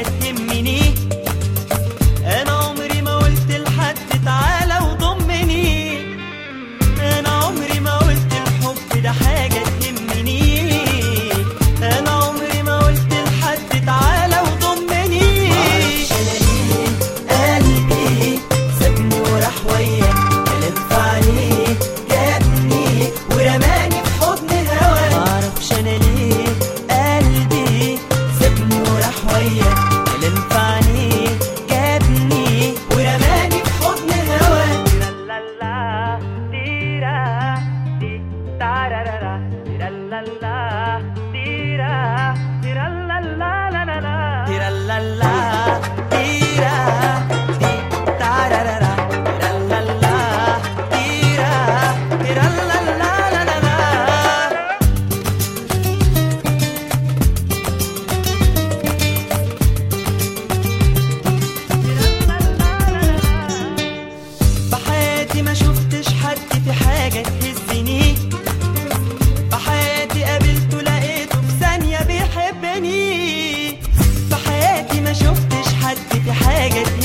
تهمني. انا عمري ما قلت لحد تعالى وضمني، انا عمري ما قلت الحب ده حاجة تهمني، انا عمري ما قلت لحد تعالى وضمني. معرفش انا ليه قلبي سابني وراح وياك، كلام في عينيه جابني ورماني في حضن هواك. معرفش انا ليه قلبي سابني وراح وياك، كلام في عينيه جابني ورماني في حضن هواك. تيرالالا تيرا تي تارارارا تيرالالا تيرا تيرالالا لا لا لا تيرالالا تيرا تي تارارارا تيرالالا تيرا تيرالالا لا لا لا. بحياتي ما شفتش حد في حاجة تهزني، بحياتي قابلته لقيته في ثانية بيحبني، بحياتي ما شفتش حد في حاجة تهزني.